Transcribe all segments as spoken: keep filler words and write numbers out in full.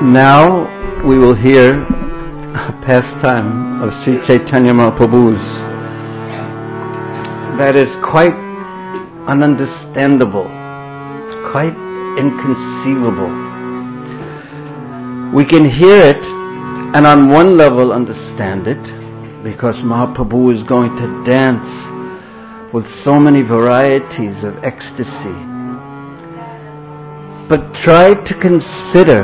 Now we will hear a pastime of Sri Chaitanya Mahaprabhu's that is quite ununderstandable. It's quite inconceivable. We can hear it and on one level understand it because Mahaprabhu is going to dance with so many varieties of ecstasy. But try to consider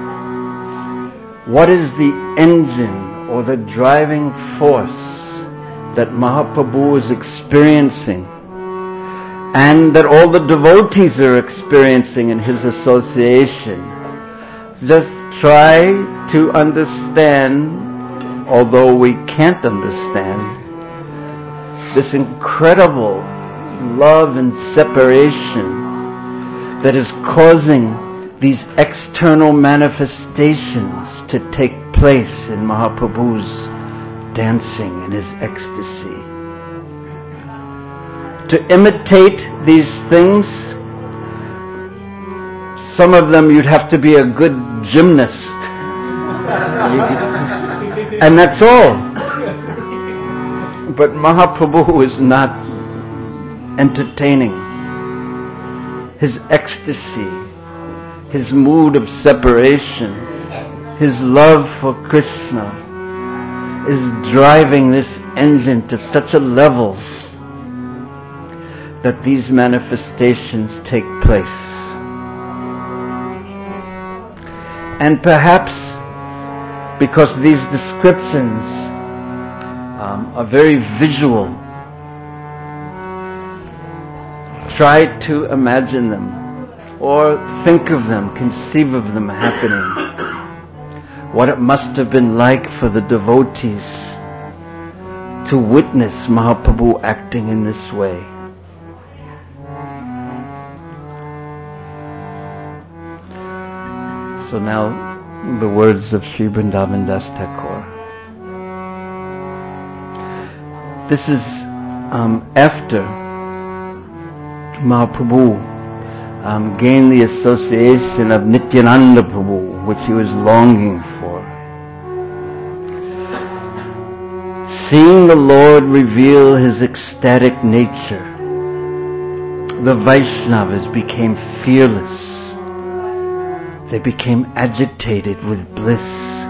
what is the engine or the driving force that Mahaprabhu is experiencing and that all the devotees are experiencing in his association. Just try to understand, although we can't understand, this incredible love and separation that is causing these external manifestations to take place in Mahaprabhu's dancing and his ecstasy. To imitate these things, some of them you'd have to be a good gymnast. And that's all. But Mahaprabhu is not entertaining. His ecstasy, his mood of separation, his love for Krishna is driving this engine to such a level that these manifestations take place. And perhaps because these descriptions um, are very visual, try to imagine them or think of them, conceive of them happening. What it must have been like for the devotees to witness Mahaprabhu acting in this way. So now the words of Sri Vrindavan Das Thakur. This is um, after Mahaprabhu um, gained the association of Nityananda Prabhu, which he was longing for. Seeing the Lord reveal his ecstatic nature, the Vaishnavas became fearless. They became agitated with bliss.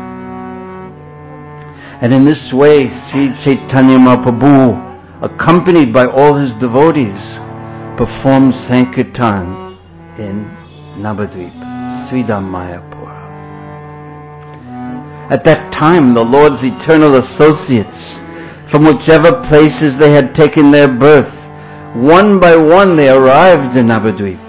And in this way, Sri Chaitanya Mahaprabhu, accompanied by all his devotees, performed Sankirtan in Navadvip, Sridham Mayapur. At that time, the Lord's eternal associates, from whichever places they had taken their birth, one by one they arrived in Navadvip.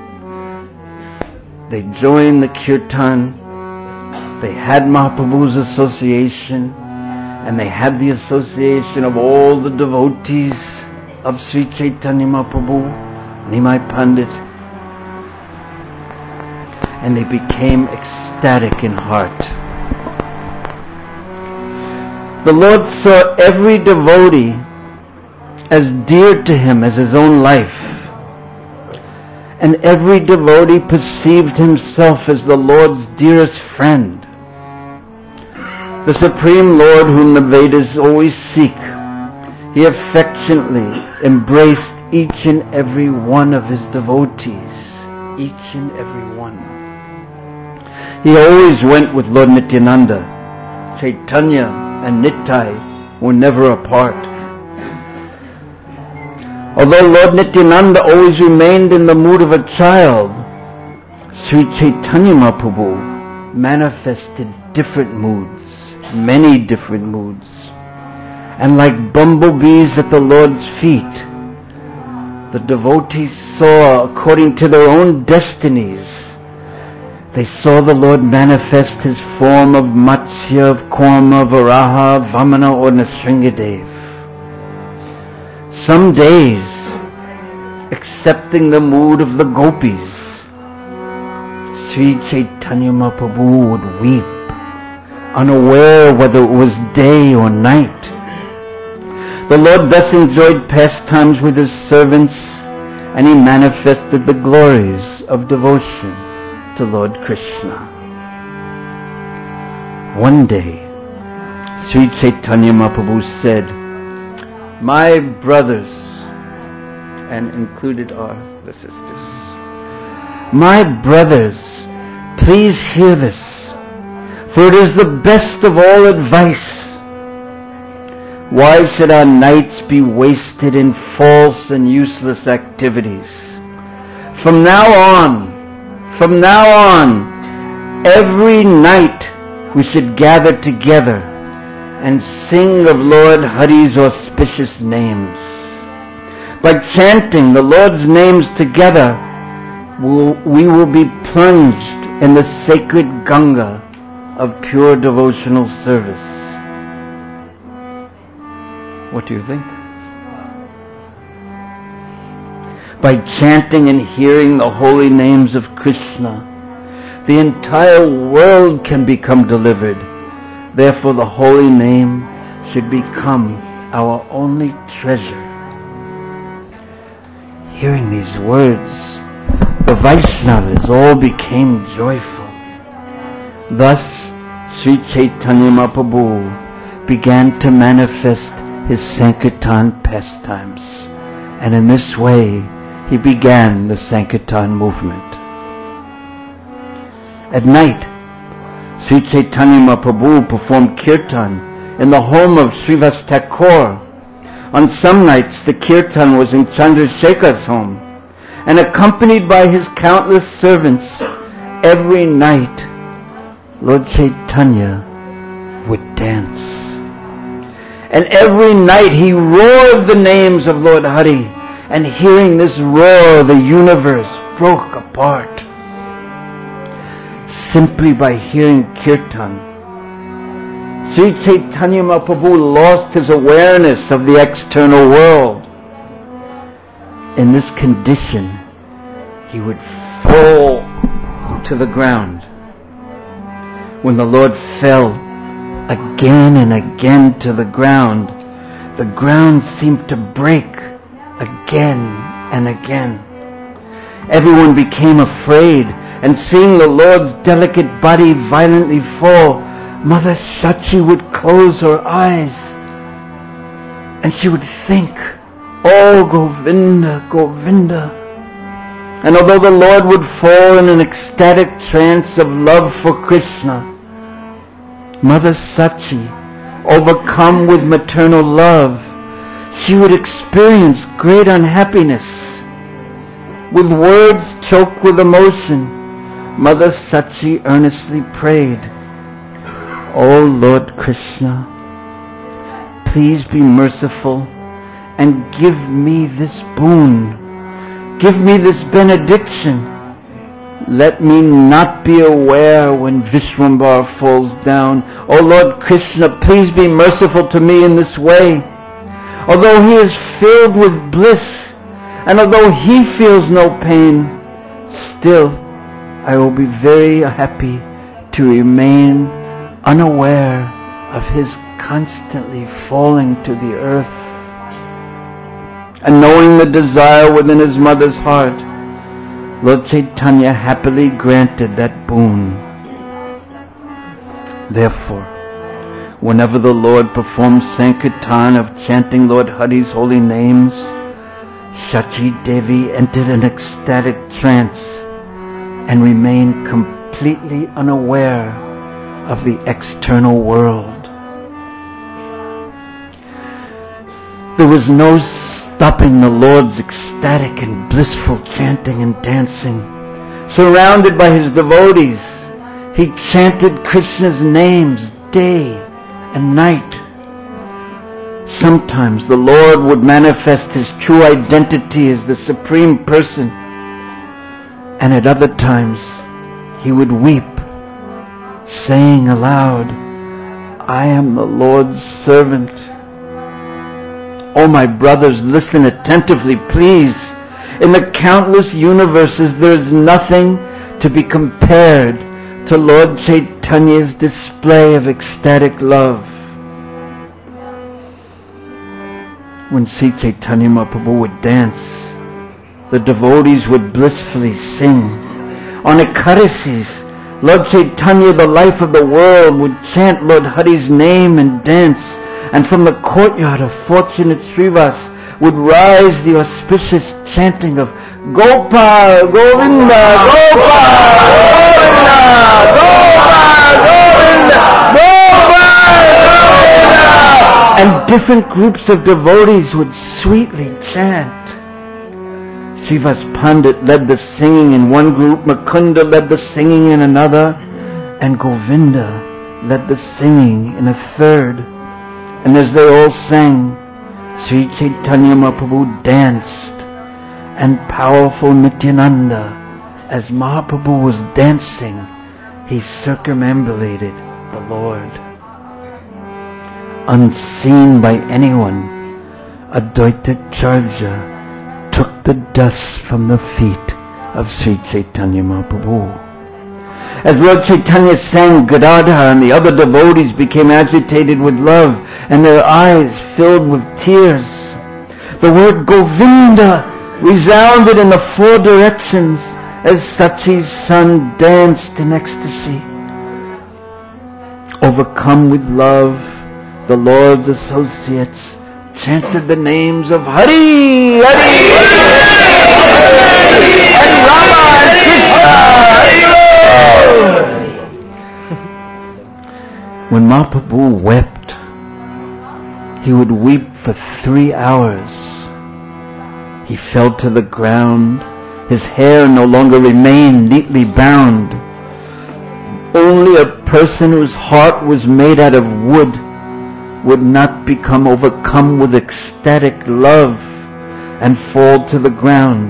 They joined the Kirtan, they had Mahaprabhu's association, and they had the association of all the devotees of Sri Chaitanya Mahaprabhu, Nimai Pandit, and they became ecstatic in heart. The Lord saw every devotee as dear to him as his own life. And every devotee perceived himself as the Lord's dearest friend. The Supreme Lord whom the Vedas always seek, he affectionately embraced each and every one of his devotees. Each and every one. He always went with Lord Nityananda. Chaitanya and Nittai were never apart. Although Lord Nityananda always remained in the mood of a child, Sri Chaitanya Mahaprabhu manifested different moods, many different moods. And like bumblebees at the Lord's feet, the devotees saw according to their own destinies. They saw the Lord manifest his form of Matsya, of Kurma, Varaha, Vamana, or Nrsingadev. Some days, accepting the mood of the gopis, Sri Chaitanya Mahaprabhu would weep, unaware whether it was day or night. The Lord thus enjoyed pastimes with his servants, and he manifested the glories of devotion to Lord Krishna. One day, Sri Chaitanya Mahaprabhu said, "My brothers," and included are the sisters, "My brothers, please hear this, for it is the best of all advice. Why should our nights be wasted in false and useless activities? From now on, from now on, every night we should gather together and sing of Lord Hari's auspicious names. By chanting the Lord's names together, we will be plunged in the sacred Ganga of pure devotional service." What do you think? By chanting and hearing the holy names of Krishna, the entire world can become delivered. Therefore, the holy name should become our only treasure. Hearing these words, the Vaishnavas all became joyful. Thus, Sri Chaitanya Mahaprabhu began to manifest his Sankirtan pastimes, and in this way he began the Sankirtan movement. At night, Sri Chaitanya Mahaprabhu performed kirtan in the home of Srivas Thakur. On some nights the kirtan was in Chandrasekhar's home, and accompanied by his countless servants, every night Lord Chaitanya would dance. And every night he roared the names of Lord Hari, and hearing this roar, the universe broke apart. Simply by hearing kirtan, Sri Chaitanya Mahaprabhu lost his awareness of the external world. In this condition, he would fall to the ground. When the Lord fell again and again to the ground, the ground seemed to break again and again. Everyone became afraid, and seeing the Lord's delicate body violently fall, Mother Sachi would close her eyes, and she would think, "Oh, Govinda, Govinda." And although the Lord would fall in an ecstatic trance of love for Krishna, Mother Sachi, overcome with maternal love, she would experience great unhappiness. With words choked with emotion, Mother Sachi earnestly prayed, "O Lord Krishna, please be merciful and give me this boon. Give me this benediction. Let me not be aware when Vishwambar falls down. O Lord Krishna, please be merciful to me in this way. Although he is filled with bliss, and although he feels no pain, still I will be very happy to remain unaware of his constantly falling to the earth." And knowing the desire within his mother's heart, Lord Chaitanya happily granted that boon. Therefore, whenever the Lord performed Sankirtan of chanting Lord Hari's holy names, Sachi Devi entered an ecstatic trance and remained completely unaware of the external world. There was no stopping the Lord's ecstatic and blissful chanting and dancing. Surrounded by his devotees, he chanted Krishna's names day and night. Sometimes the Lord would manifest his true identity as the Supreme Person, and at other times he would weep, saying aloud, "I am the Lord's servant." Oh, my brothers, listen attentively, please. In the countless universes, there is nothing to be compared to Lord Chaitanya's display of ecstatic love. When Sri Chaitanya Mahaprabhu would dance, the devotees would blissfully sing. On Ekadasis, Lord Chaitanya, the life of the world, would chant Lord Hari's name and dance, and from the courtyard of fortunate Srivas would rise the auspicious chanting of Gopal, Govinda, Gopal, Govinda, Gopal, Govinda, Gopal, Govinda. And different groups of devotees would sweetly chant. Srivas Pandit led the singing in one group, Mukunda led the singing in another, and Govinda led the singing in a third. And as they all sang, Sri Chaitanya Mahaprabhu danced, and powerful Nityananda, as Mahaprabhu was dancing, he circumambulated the Lord. Unseen by anyone, Advaita Charja took the dust from the feet of Sri Chaitanya Mahaprabhu. As Lord Chaitanya sang Gadadhar and the other devotees became agitated with love and their eyes filled with tears, the word Govinda resounded in the four directions as Sachi's son danced in ecstasy. Overcome with love, the Lord's associates chanted the names of Hari, Hari, Hari, and Rama and Krishna. When Mahaprabhu wept, he would weep for three hours. He fell to the ground. His hair no longer remained neatly bound. Only a person whose heart was made out of wood would not become overcome with ecstatic love and fall to the ground.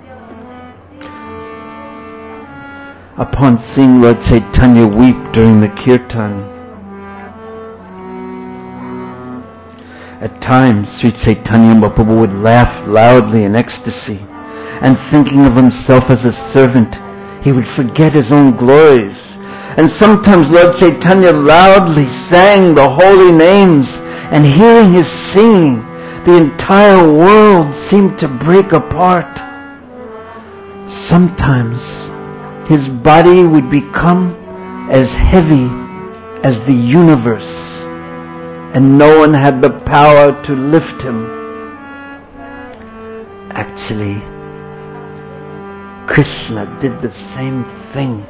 Upon seeing Lord Chaitanya weep during the kirtan, at times Sri Chaitanya Mahaprabhu would laugh loudly in ecstasy, and thinking of himself as a servant, he would forget his own glories. And sometimes Lord Chaitanya loudly sang the holy names, and hearing his singing, the entire world seemed to break apart. Sometimes his body would become as heavy as the universe, and no one had the power to lift him. Actually, Krishna did the same thing.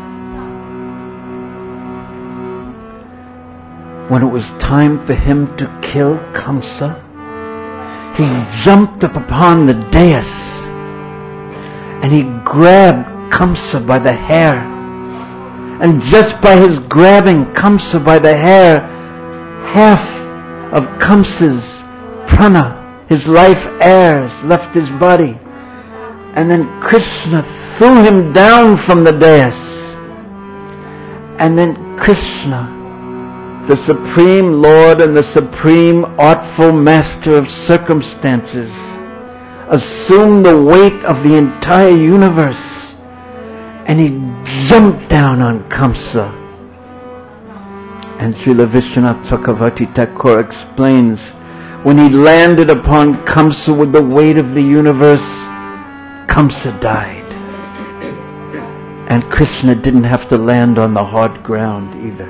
When it was time for him to kill Kamsa, he jumped up upon the dais and he grabbed Kamsa by the hair. And just by his grabbing Kamsa by the hair, half of Kamsa's prana, his life airs, left his body. And then Krishna threw him down from the dais. And then Krishna, the Supreme Lord and the Supreme Artful Master of Circumstances, assumed the weight of the entire universe, and he jumped down on Kamsa. And Srila Vishwanath Chakravarti Thakur explains, when he landed upon Kamsa with the weight of the universe, Kamsa died. And Krishna didn't have to land on the hard ground either.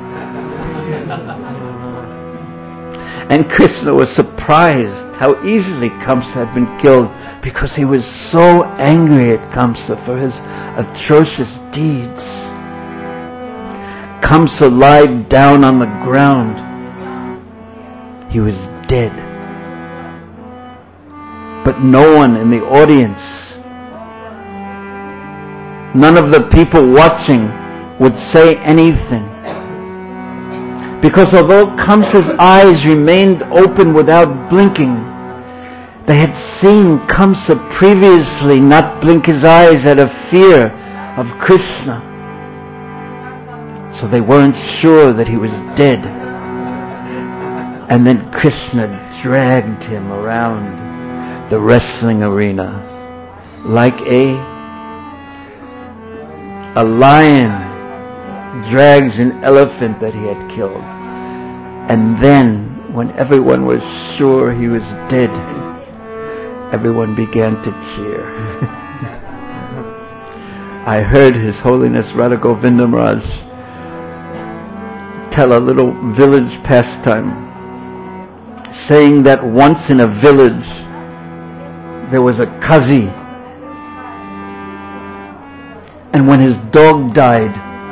And Krishna was surprised how easily Kamsa had been killed, because he was so angry at Kamsa for his atrocious deeds. Kamsa lied down on the ground. He was dead. But no one in the audience, none of the people watching would say anything. Because although Kamsa's eyes remained open without blinking, they had seen Kamsa previously not blink his eyes out of fear of Krishna. So they weren't sure that he was dead. And then Krishna dragged him around the wrestling arena like a a lion drags an elephant that he had killed. And then, when everyone was sure he was dead, everyone began to cheer. I heard His Holiness Radha Govinda Maharaj tell a little village pastime, saying that once in a village there was a Qazi, and when his dog died,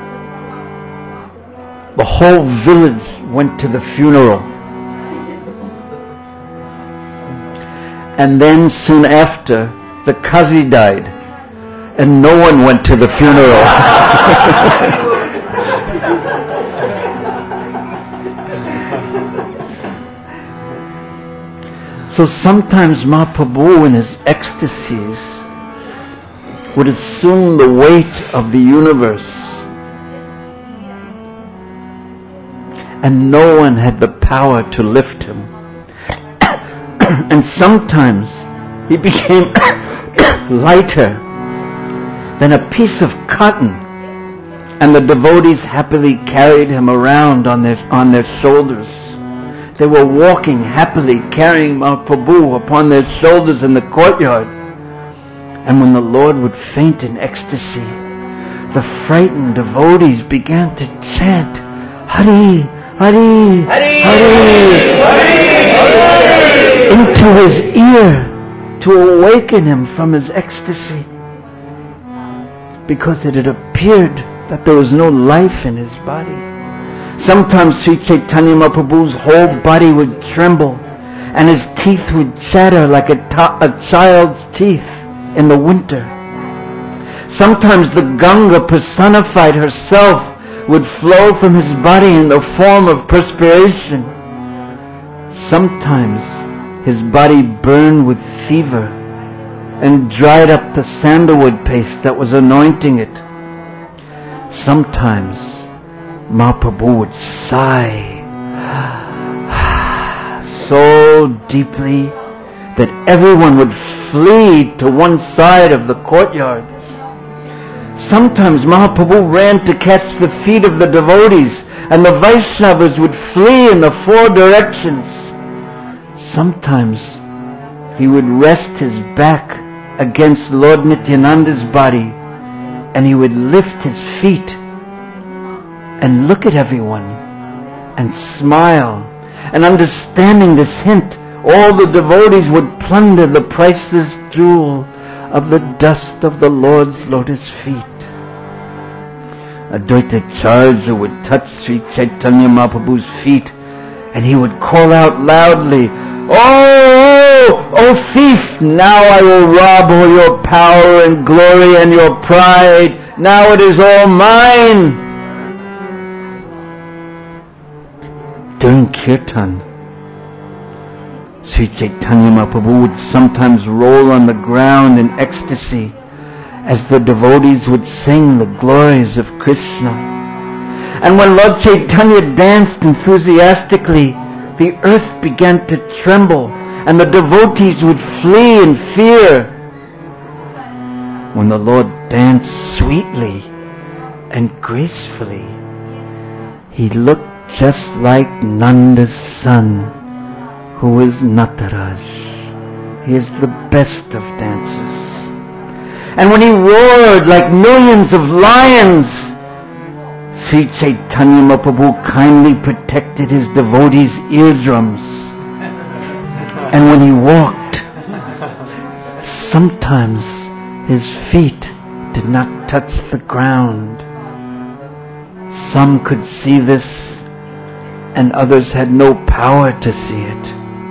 the whole village went to the funeral. And then soon after, the Qazi died, and no one went to the funeral. So sometimes Mahaprabhu in his ecstasies would assume the weight of the universe, and no one had the power to lift him. And sometimes he became lighter than a piece of cotton, and the devotees happily carried him around on their, on their shoulders. They were walking happily, carrying Mahaprabhu upon their shoulders in the courtyard. And when the Lord would faint in ecstasy, the frightened devotees began to chant, Hari, Hari, Hari, Hari, Hari, into his ear to awaken him from his ecstasy, because it had appeared that there was no life in his body. Sometimes Sri Chaitanya Mahaprabhu's whole body would tremble, and his teeth would chatter like a, to- a child's teeth in the winter. Sometimes the Ganga personified herself would flow from his body in the form of perspiration. Sometimes his body burned with fever and dried up the sandalwood paste that was anointing it. Sometimes Mahaprabhu would sigh so deeply that everyone would flee to one side of the courtyard. Sometimes Mahaprabhu ran to catch the feet of the devotees, and the Vaishnavas would flee in the four directions. Sometimes he would rest his back against Lord Nityananda's body, and he would lift his feet and look at everyone and smile. And understanding this hint, all the devotees would plunder the priceless jewel of the dust of the Lord's lotus feet. Advaita Acharya would touch Sri Chaitanya Mahaprabhu's feet, and he would call out loudly, Oh, oh thief, now I will rob all your power and glory and your pride. Now it is all mine. During Kirtan, Sri Chaitanya Mahaprabhu would sometimes roll on the ground in ecstasy as the devotees would sing the glories of Krishna. And when Lord Chaitanya danced enthusiastically, the earth began to tremble and the devotees would flee in fear. When the Lord danced sweetly and gracefully, he looked just like Nanda's son, who is Nataraj. He is the best of dancers. And when he roared like millions of lions, Sri Chaitanya Mahaprabhu kindly protected his devotees' eardrums. And when he walked, sometimes his feet did not touch the ground. Some could see this, and others had no power to see it.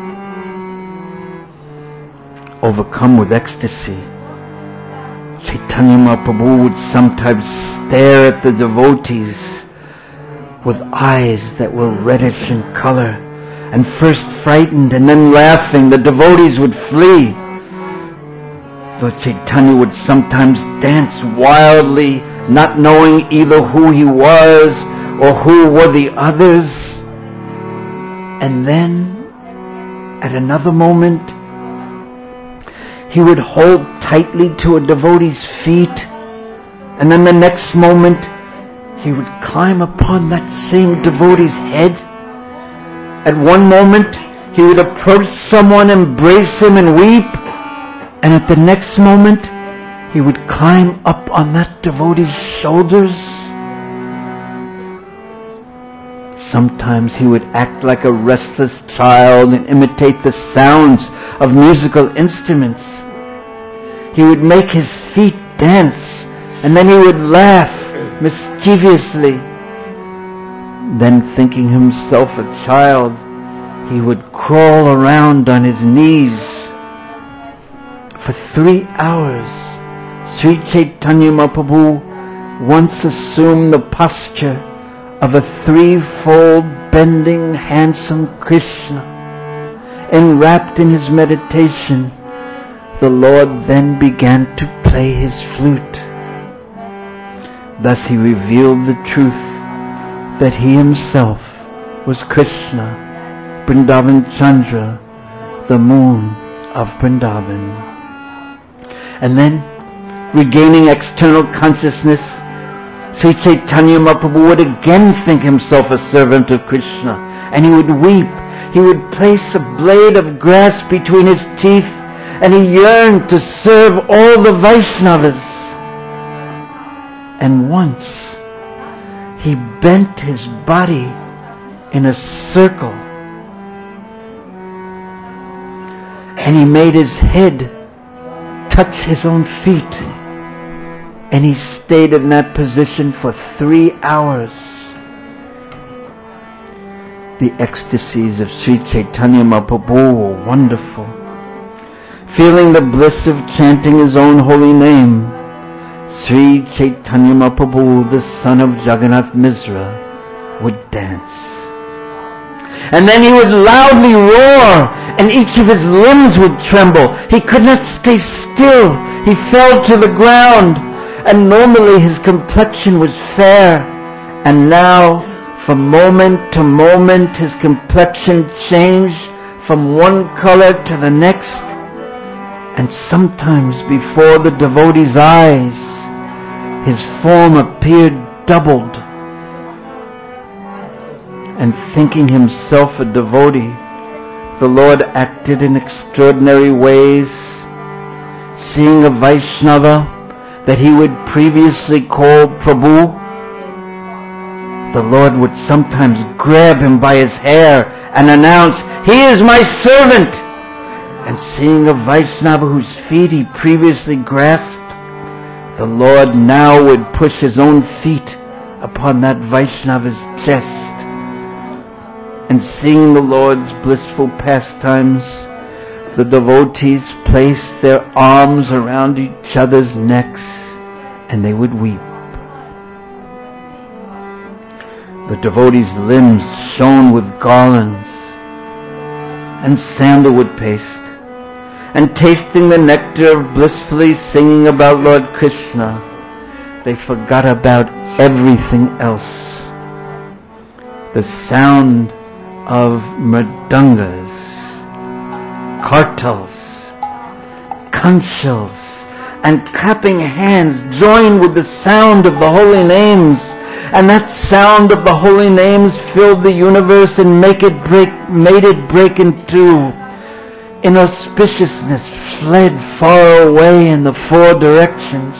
Overcome with ecstasy, Chaitanya Mahaprabhu would sometimes stare at the devotees with eyes that were reddish in color, and first frightened and then laughing, the devotees would flee. Lord Chaitanya would sometimes dance wildly, not knowing either who he was or who were the others. And then, at another moment, he would hold tightly to a devotee's feet, and then the next moment, he would climb upon that same devotee's head. At one moment, he would approach someone, embrace him, and weep, and at the next moment, he would climb up on that devotee's shoulders. Sometimes he would act like a restless child and imitate the sounds of musical instruments. He would make his feet dance, and then he would laugh mischievously. Then, thinking himself a child, he would crawl around on his knees. For three hours, Sri Chaitanya Mahaprabhu once assumed the posture of a threefold bending, handsome Krishna. Enwrapped in his meditation, the Lord then began to play his flute. Thus he revealed the truth that he himself was Krishna, Vrindavan Chandra, the moon of Vrindavan. And then, regaining external consciousness, Sri Chaitanya Mahaprabhu would again think himself a servant of Krishna, and he would weep. He would place a blade of grass between his teeth, and he yearned to serve all the Vaishnavas. And once, he bent his body in a circle, and he made his head touch his own feet, and he stayed in that position for three hours. The ecstasies of Sri Chaitanya Mahaprabhu were wonderful. Feeling the bliss of chanting his own holy name, Sri Chaitanya Mahaprabhu, the son of Jagannath Misra, would dance. And then he would loudly roar, and each of his limbs would tremble. He could not stay still. He fell to the ground, and normally his complexion was fair, and now, from moment to moment, his complexion changed from one color to the next, and sometimes before the devotee's eyes, his form appeared doubled. And thinking himself a devotee, the Lord acted in extraordinary ways. Seeing a Vaishnava that he would previously call Prabhu, the Lord would sometimes grab him by his hair and announce, "He is my servant!" And seeing a Vaishnava whose feet he previously grasped, the Lord now would push his own feet upon that Vaishnava's chest. And seeing the Lord's blissful pastimes, the devotees placed their arms around each other's necks, and they would weep. The devotees' limbs shone with garlands and sandalwood paste, and tasting the nectar of blissfully singing about Lord Krishna, they forgot about everything else. The sound of mridangas, kartals, kanchals, and clapping hands joined with the sound of the holy names, and that sound of the holy names filled the universe and make it break, made it break in two. Inauspiciousness fled far away in the four directions.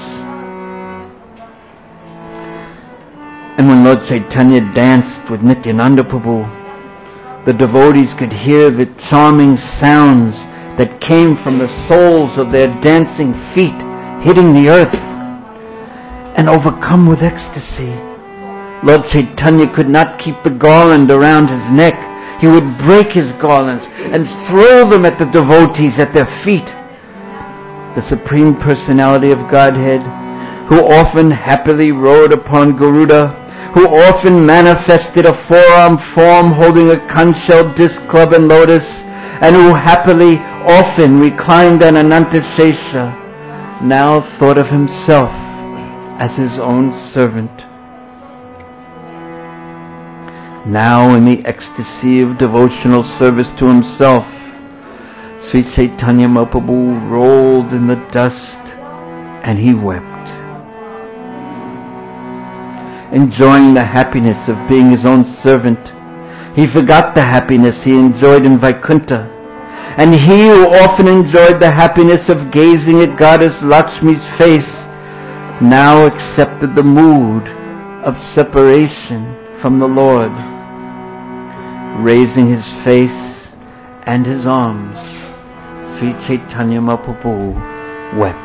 And when Lord Chaitanya danced with Nityananda Prabhu, the devotees could hear the charming sounds that came from the soles of their dancing feet hitting the earth. And overcome with ecstasy, Lord Chaitanya could not keep the garland around his neck. He would break his garlands and throw them at the devotees at their feet. The Supreme Personality of Godhead, who often happily rode upon Garuda, who often manifested a four-armed form holding a conch shell, disc club, and lotus, and who happily often reclined on Anantashesha, now thought of himself as his own servant. Now, in the ecstasy of devotional service to himself, Sri Chaitanya Mahaprabhu rolled in the dust and he wept. Enjoying the happiness of being his own servant, he forgot the happiness he enjoyed in Vaikuntha, And he who often enjoyed the happiness of gazing at Goddess Lakshmi's face now accepted the mood of separation from the Lord. Raising his face and his arms, Sri Chaitanya Mahaprabhu wept.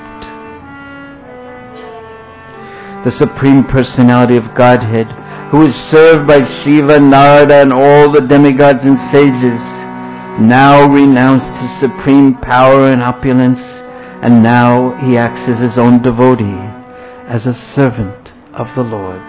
The Supreme Personality of Godhead, who is served by Shiva, Narada, and all the demigods and sages, now renounced his supreme power and opulence, and now he acts as his own devotee, as a servant of the Lord.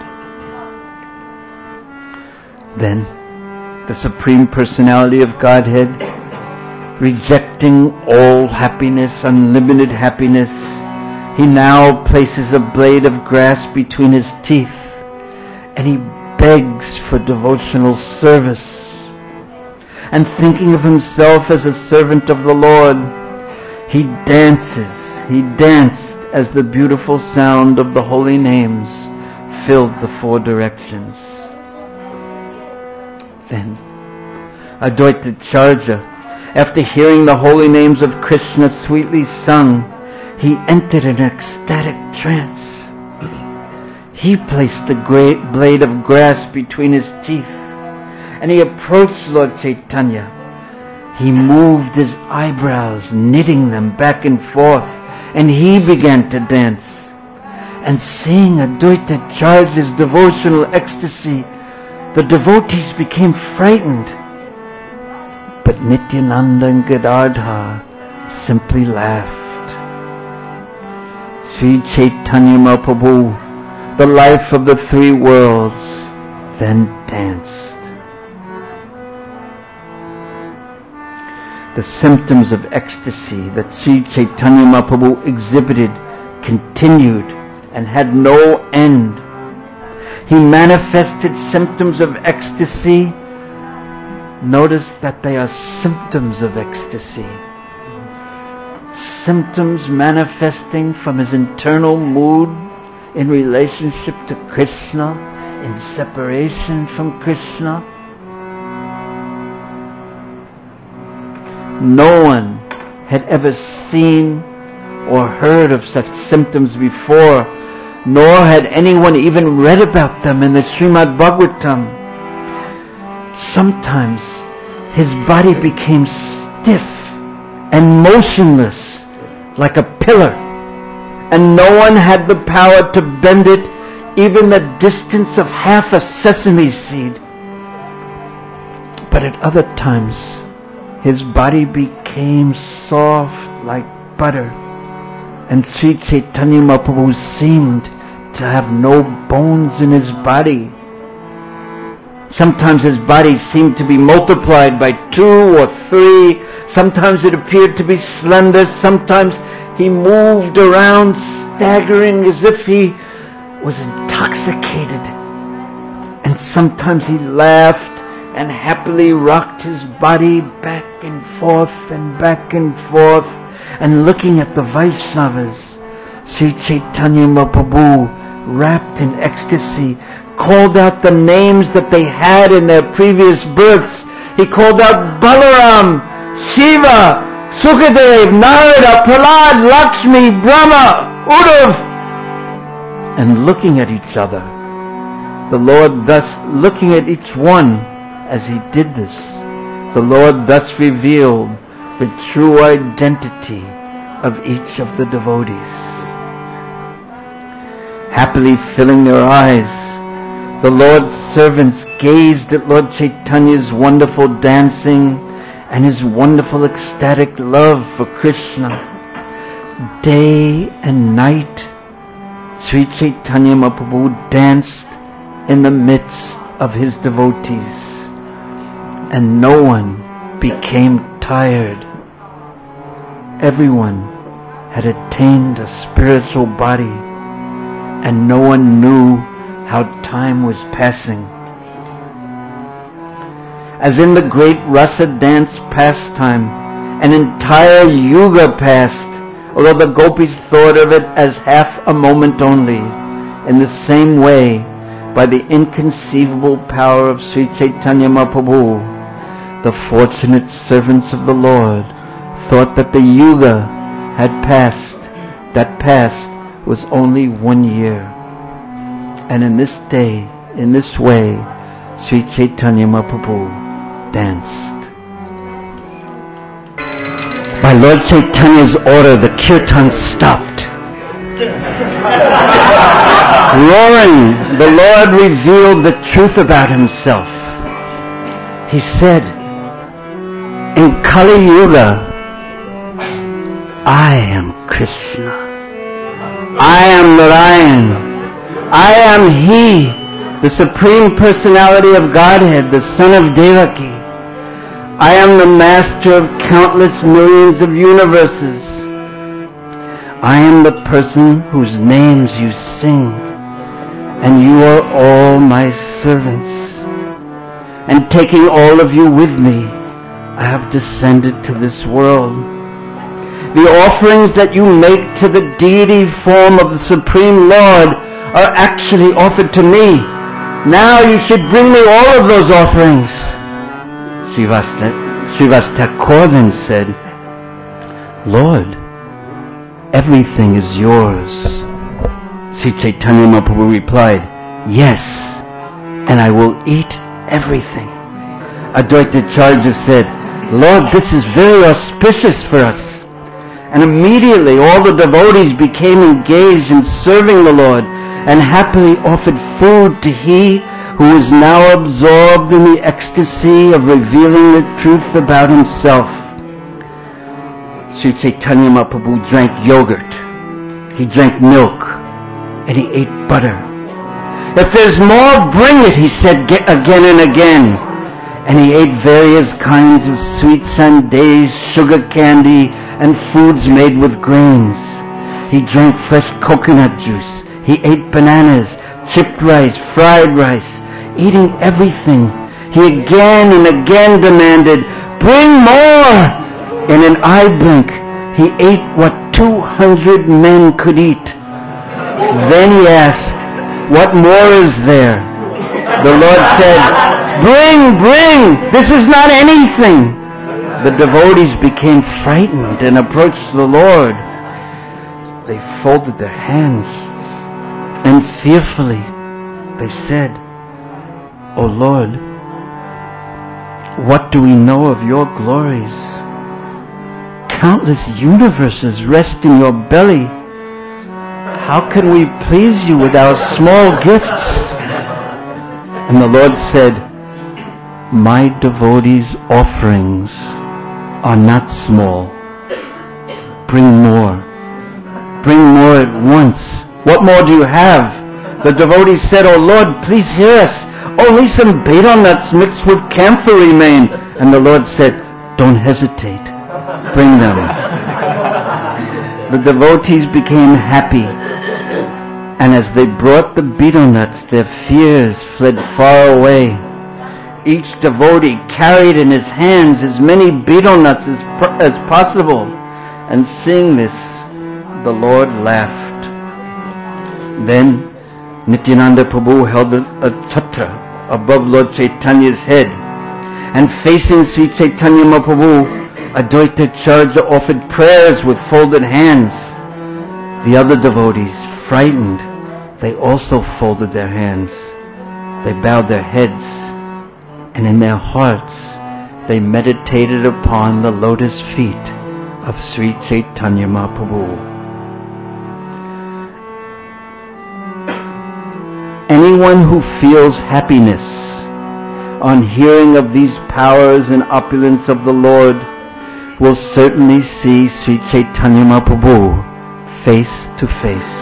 Then, the Supreme Personality of Godhead, rejecting all happiness, unlimited happiness, he now places a blade of grass between his teeth, and he begs for devotional service. And thinking of himself as a servant of the Lord, he dances, he danced as the beautiful sound of the holy names filled the four directions. Then, Advaita Acharya, after hearing the holy names of Krishna sweetly sung, he entered an ecstatic trance. He placed the great blade of grass between his teeth, and he approached Lord Chaitanya. He moved his eyebrows, knitting them back and forth, and he began to dance. And seeing Advaita Acharya's devotional ecstasy, the devotees became frightened. But Nityananda and Gadadhar simply laughed. Sri Chaitanya Mahaprabhu, the life of the three worlds, then danced. The symptoms of ecstasy that Sri Chaitanya Mahaprabhu exhibited continued and had no end. He manifested symptoms of ecstasy. Notice that they are symptoms of ecstasy. Symptoms manifesting from his internal mood in relationship to Krishna, in separation from Krishna. No one had ever seen or heard of such symptoms before, nor had anyone even read about them in the Srimad Bhagavatam. Sometimes his body became stiff and motionless like a pillar, and no one had the power to bend it even the distance of half a sesame seed. But at other times, his body became soft like butter, and Sri Chaitanya Mahaprabhu seemed to have no bones in his body. Sometimes his body seemed to be multiplied by two or three. Sometimes it appeared to be slender. Sometimes he moved around staggering as if he was intoxicated. And sometimes he laughed and happily rocked his body back and forth and back and forth. And looking at the Vaishnavas, Sri Chaitanya Mahaprabhu, wrapped in ecstasy, called out the names that they had in their previous births. He called out Balaram, Shiva, Sukadev, Narada, Prahlad, Lakshmi, Brahma, Uddhav. And looking at each other, the Lord thus, looking at each one as he did this, the Lord thus revealed the true identity of each of the devotees. Happily filling their eyes, the Lord's servants gazed at Lord Chaitanya's wonderful dancing and his wonderful ecstatic love for Krishna. Day and night, Sri Chaitanya Mahaprabhu danced in the midst of his devotees, and no one became tired. Everyone had attained a spiritual body, and no one knew how time was passing. As in the great Rasa dance pastime, an entire yuga passed, although the gopis thought of it as half a moment only. In the same way, by the inconceivable power of Sri Chaitanya Mahaprabhu, the fortunate servants of the Lord thought that the yuga had passed. That past was only one year. And in this day, in this way, Sri Chaitanya Mahaprabhu danced. By Lord Chaitanya's order, the kirtan stopped. Roaring, the Lord revealed the truth about himself. He said, in Kali Yuga, I am Krishna. I am Narayan. I am He, the Supreme Personality of Godhead, the Son of Devaki. I am the Master of countless millions of universes. I am the person whose names you sing, and you are all my servants. And taking all of you with me, I have descended to this world. The offerings that you make to the deity form of the Supreme Lord are actually offered to me. Now you should bring me all of those offerings. Srivas Thakur then said, Lord, everything is yours. Sri Chaitanya Mahaprabhu replied, yes, and I will eat everything. Advaita Acharya said, Lord, this is very auspicious for us. And immediately all the devotees became engaged in serving the Lord and happily offered food to He who is now absorbed in the ecstasy of revealing the truth about Himself. Sri Chaitanya Mahaprabhu drank yogurt, he drank milk, and he ate butter. If there's more, bring it, he said again and again. And he ate various kinds of sweet sundaes, sugar candy, and foods made with grains. He drank fresh coconut juice. He ate bananas, chipped rice, fried rice, eating everything. He again and again demanded, bring more! In an eye blink, he ate what two hundred men could eat. Then he asked, what more is there? The Lord said, bring, bring! This is not anything! The devotees became frightened and approached the Lord. They folded their hands and fearfully they said, O Lord, what do we know of your glories? Countless universes rest in your belly. How can we please you with our small gifts? And the Lord said, my devotees' offerings are not small. Bring more. Bring more at once. What more do you have? The devotees said, oh Lord, please hear us. Only some betel nuts mixed with camphor remain. And the Lord said, don't hesitate. Bring them. The devotees became happy. And as they brought the betel nuts, their fears fled far away. Each devotee carried in his hands as many betel nuts as, as possible. And seeing this, the Lord laughed. Then Nityananda Prabhu held a, a chhatra above Lord Chaitanya's head. And facing Sri Chaitanya Mahaprabhu, Advaita Acharya offered prayers with folded hands. The other devotees, frightened, they also folded their hands. They bowed their heads, and in their hearts they meditated upon the lotus feet of Sri Chaitanya Mahaprabhu. Anyone who feels happiness on hearing of these powers and opulence of the Lord will certainly see Sri Chaitanya Mahaprabhu face to face.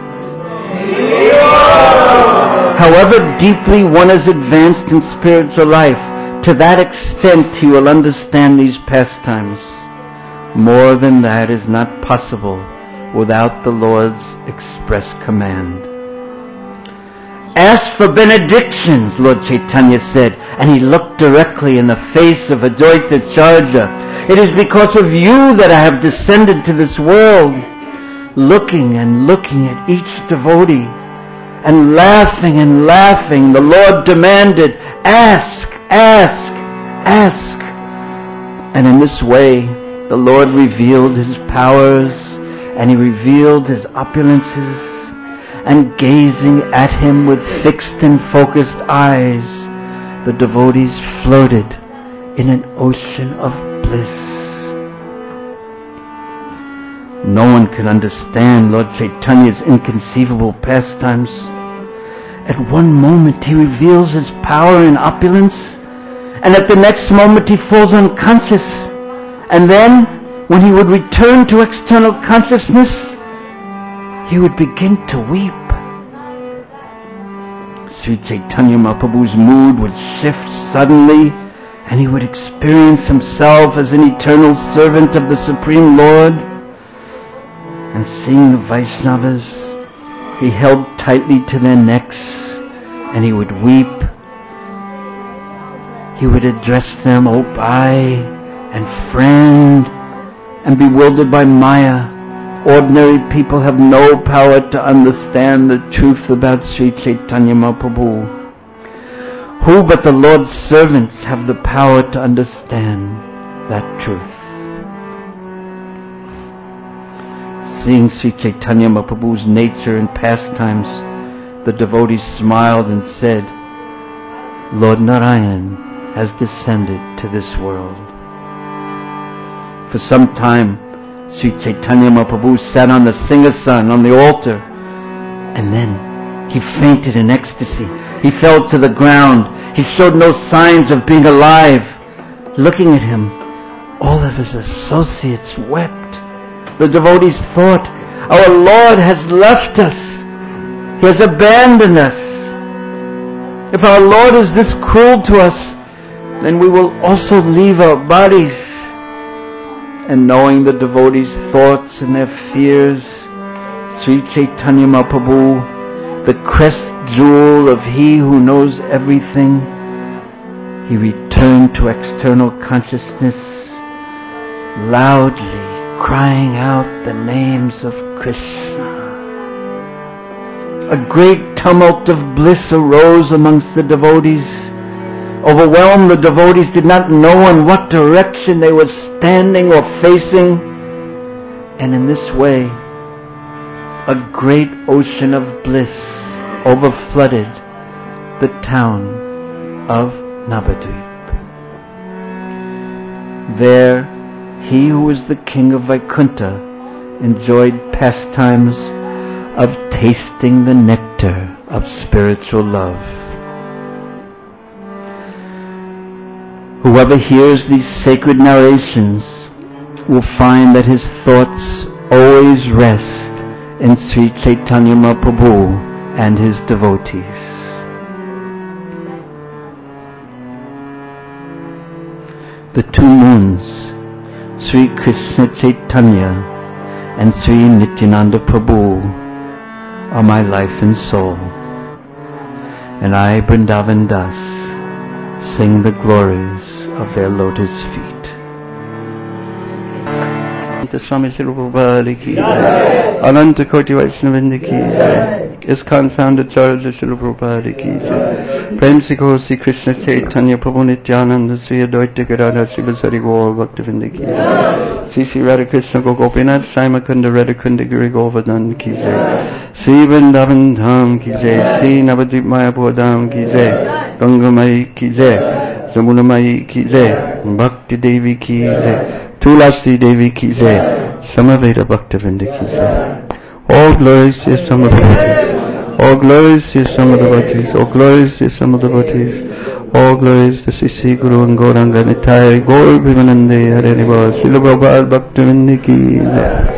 However deeply one is advanced in spiritual life, to that extent he will understand these pastimes. More than that is not possible without the Lord's express command. Ask for benedictions, Lord Chaitanya said, and he looked directly in the face of Advaita Acharya. It is because of you that I have descended to this world. Looking and looking at each devotee, and laughing and laughing, the Lord demanded, ask, ask, ask. And in this way, the Lord revealed his powers, and he revealed his opulences, and gazing at him with fixed and focused eyes, the devotees floated in an ocean of bliss. No one can understand Lord Chaitanya's inconceivable pastimes. At one moment he reveals his power in opulence, and at the next moment he falls unconscious. And then, when he would return to external consciousness, he would begin to weep. Sri Chaitanya Mahaprabhu's mood would shift suddenly, and he would experience himself as an eternal servant of the Supreme Lord. And seeing the Vaishnavas, he held tightly to their necks, and he would weep. He would address them, "O Bhai and friend," and bewildered by Maya, ordinary people have no power to understand the truth about Sri Chaitanya Mahaprabhu. Who but the Lord's servants have the power to understand that truth? Seeing Sri Chaitanya Mahaprabhu's nature and pastimes, the devotees smiled and said, "Lord Narayan has descended to this world." For some time, Sri Chaitanya Mahaprabhu sat on the Singhasan, on the altar, and then he fainted in ecstasy. He fell to the ground. He showed no signs of being alive. Looking at him, all of his associates wept. The devotees thought, "Our Lord has left us. He has abandoned us. If our Lord is this cruel to us, then we will also leave our bodies." And knowing the devotees' thoughts and their fears, Sri Chaitanya Mahaprabhu, the crest jewel of he who knows everything, he returned to external consciousness, loudly crying out the names of Krishna. A great tumult of bliss arose amongst the devotees. Overwhelmed, the devotees did not know in what direction they were standing or facing. And in this way, a great ocean of bliss overflooded the town of Navadvip. There, he who was the king of Vaikuntha enjoyed pastimes of tasting the nectar of spiritual love. Whoever hears these sacred narrations will find that his thoughts always rest in Sri Chaitanya Mahaprabhu and his devotees. The two moons, Sri Krishna Chaitanya and Sri Nityananda Prabhu, are my life and soul, and I, Vrindavan Das, sing the glories of their lotus feet. Swami Srila Prabhupada ki jai, Ananta Koti Vaishnavinda ki jai, ISKCON founder Charles Srila Prabhupada ki jai, Prem se kaho Sri Krishna Chaitanya Prabhu Nityananda Sri Advaita Gadadhar Srivasari Gaur Bhaktivinda ki jai, Sri Sri Radha Krishna Gopinath Saimakunda Radhakunda Giri Govardhan ki jai, Sri Vrindavan Dham ki jai, Sri Navadvip Mayapur Dham ki jai, Ganga Mai ki jai, Jamuna Mai ki jai, Bhakti Devi ki jai, Tulasi Devi ki jai, Samaveda Bhaktivinda ki jai. All glories to some of the devotees. All glories to some of the devotees. All glories to some of the devotees. All glories to Sri Sri Guru and Gauranga Nitai. Gaur Bhimanande Hare Nivar. Srila Prabhupada Bhaktivinda ki jai.